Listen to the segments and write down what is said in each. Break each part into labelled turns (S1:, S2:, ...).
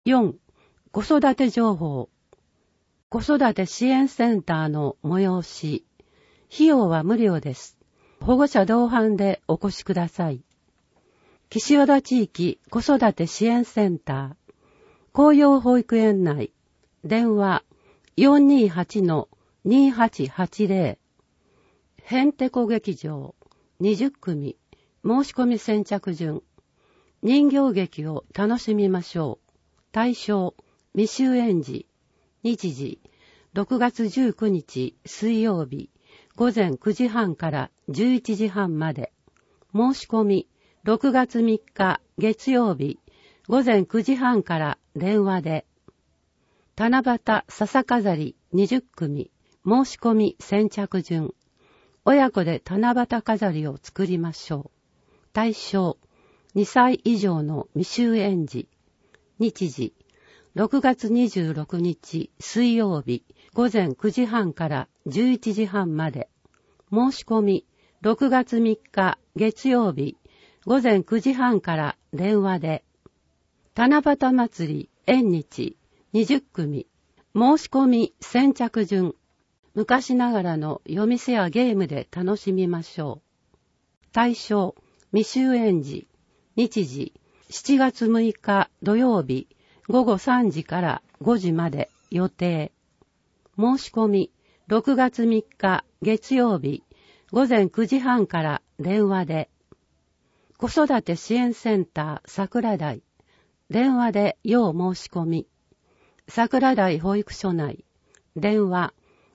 S1: 4、子育て情報。子育て支援センターの催し。費用は無料です。保護者同伴でお越しください。岸和田地域子育て支援センター。紅葉保育園内。電話 428-2880。へんてこ劇場。20組。申し込み先着順。人形劇を楽しみましょう。対象、未就園児。日時、6月19日水曜日、午前9時半から11時半まで。申し込み、6月3日月曜日、午前9時半から電話で。七夕笹飾り20組。申し込み先着順。親子で七夕飾りを作りましょう。対象、2歳以上の未就園児。日時、6月26日水曜日、午前9時半から11時半まで。申し込み、6月3日月曜日、午前9時半から電話で。七夕祭り縁日20組。申し込み先着順。昔ながらの夜店やゲームで楽しみましょう。対象、未就園児。日時、7月6日土曜日、午後3時から5時まで予定。申し込み、6月3日月曜日、午前9時半から電話で。子育て支援センター桜台。電話で要申し込み。桜台保育所内。電話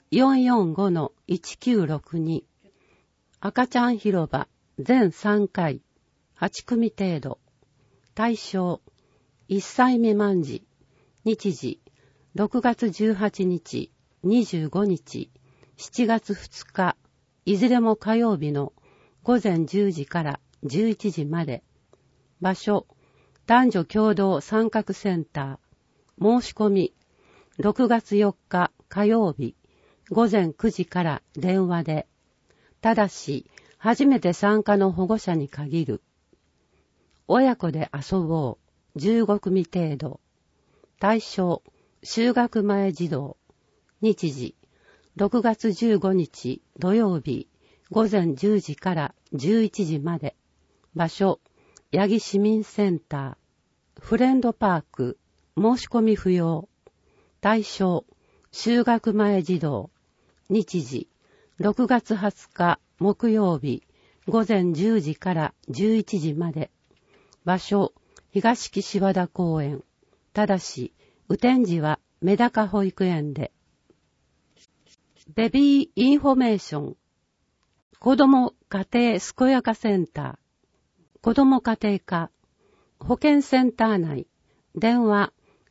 S1: 445-1962。赤ちゃん広場全3回。8組程度。対象、1歳未満児。日時、6月18日、25日、7月2日、いずれも火曜日の午前10時から11時まで。場所、男女共同参画センター。申し込み、6月4日火曜日、午前9時から電話で。ただし、初めて参加の保護者に限る。親子で遊ぼう。15組程度。対象、就学前児童。日時、6月15日土曜日、午前10時から11時まで。場所、八木市民センター。フレンドパーク。申し込み不要。対象、就学前児童。日時、6月20日木曜日、午前10時から11時まで。場所、東岸和田公園。ただし、雨天時はメダカ保育園で。ベビーインフォメーション。子ども家庭健やかセンター。子ども家庭科。保健センター内。電話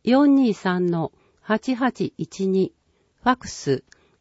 S1: 423-8812。ファックス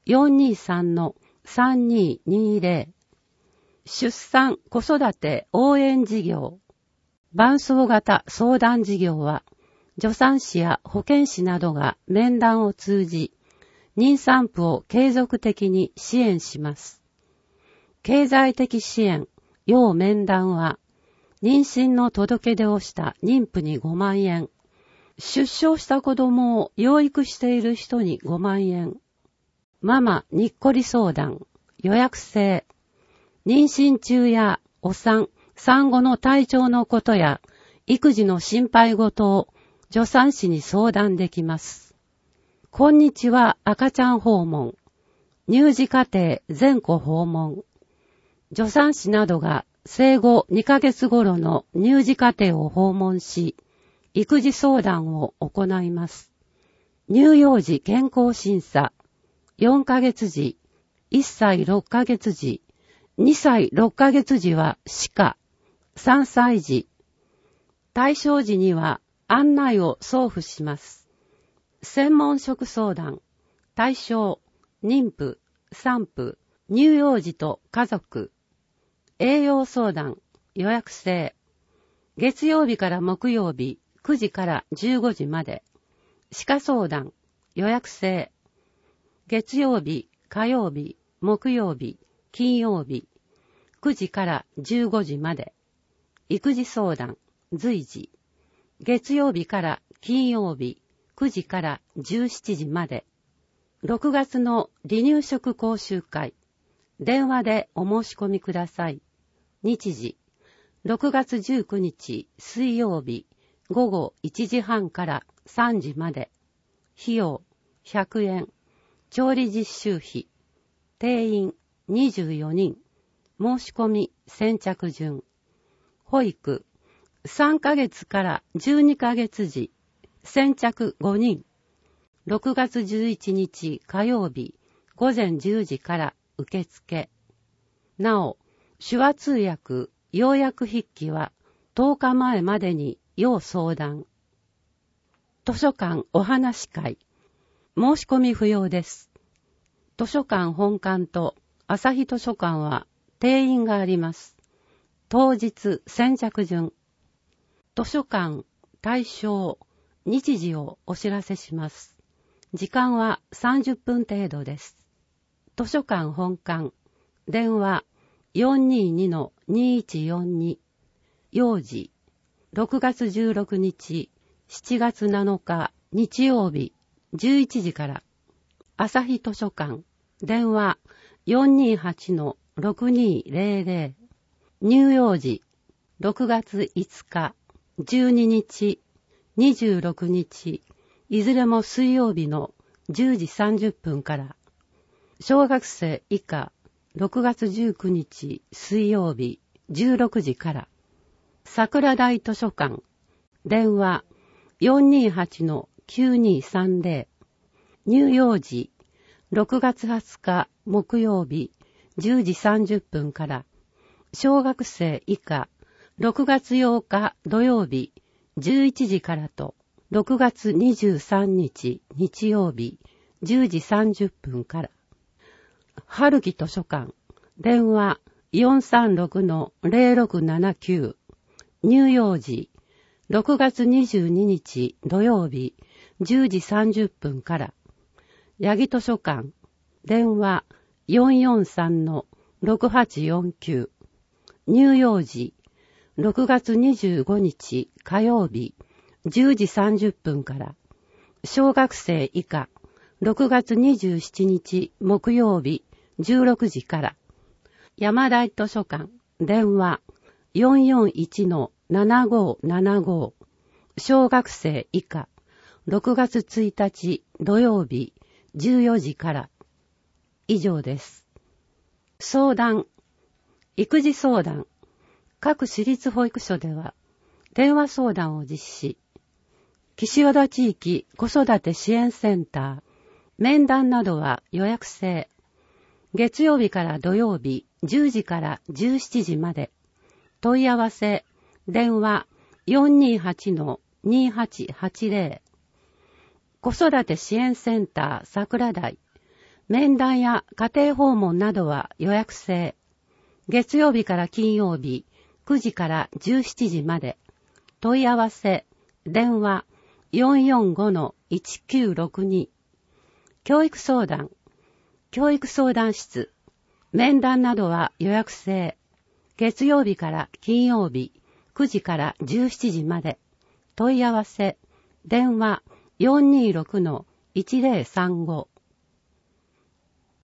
S1: 423-3220。出産子育て応援事業。伴走型相談事業は、助産師や保健師などが面談を通じ、妊産婦を継続的に支援します。経済的支援、要面談は、妊娠の届け出をした妊婦に5万円、出生した子供を養育している人に5万円、ママにっこり相談、予約制、妊娠中やお産、産後の体調のことや育児の心配事を助産師に相談できます。こんにちは赤ちゃん訪問、乳児家庭全戸訪問、助産師などが生後2ヶ月頃の乳児家庭を訪問し、育児相談を行います。乳幼児健康審査、4ヶ月時、1歳6ヶ月時、2歳6ヶ月時は歯科、3歳児。対象時には案内を送付します。専門職相談。対象、妊婦、産婦、乳幼児と家族。栄養相談、予約制。月曜日から木曜日、9時から15時まで。歯科相談、予約制。月曜日、火曜日、木曜日、金曜日。9時から15時まで。育児相談、随時。月曜日から金曜日9時から17時まで。6月の離乳食講習会、電話でお申し込みください。日時、6月19日水曜日午後1時半から3時まで。費用100円。調理実習費。定員24人。申し込み先着順。保育3ヶ月から12ヶ月時。先着5人。6月11日火曜日午前10時から受付。なお、手話通訳、要約筆記は10日前までに要相談。図書館お話会。申し込み不要です。図書館本館と朝日図書館は定員があります。当日先着順。図書館対象日時をお知らせします。時間は30分程度です。図書館本館電話 422-2142 幼児6月16日7月7日日曜日11時から。朝日図書館電話 428-6200 乳幼児6月5日12日26日いずれも水曜日の10時30分から。小学生以下6月19日水曜日16時から。桜台図書館電話 428-9230 乳幼児6月20日木曜日10時30分から。小学生以下6月8日土曜日11時からと6月23日日曜日10時30分から。春木図書館電話 436-0679 乳幼児6月22日土曜日10時30分から。八木図書館電話 443-6849 乳幼児6月25日火曜日10時30分から。小学生以下6月27日木曜日16時から。山台図書館電話 441-7575 小学生以下6月1日土曜日14時から。以上です。相談、育児相談。各私立保育所では電話相談を実施。岸和田地域子育て支援センター。面談などは予約制。月曜日から土曜日10時から17時まで。問い合わせ、電話 428-2880。子育て支援センター桜台。面談や家庭訪問などは予約制。月曜日から金曜日9時から17時まで。問い合わせ、電話 445-1962。教育相談、教育相談室。面談などは予約制。月曜日から金曜日9時から17時まで。問い合わせ、電話 426-1035。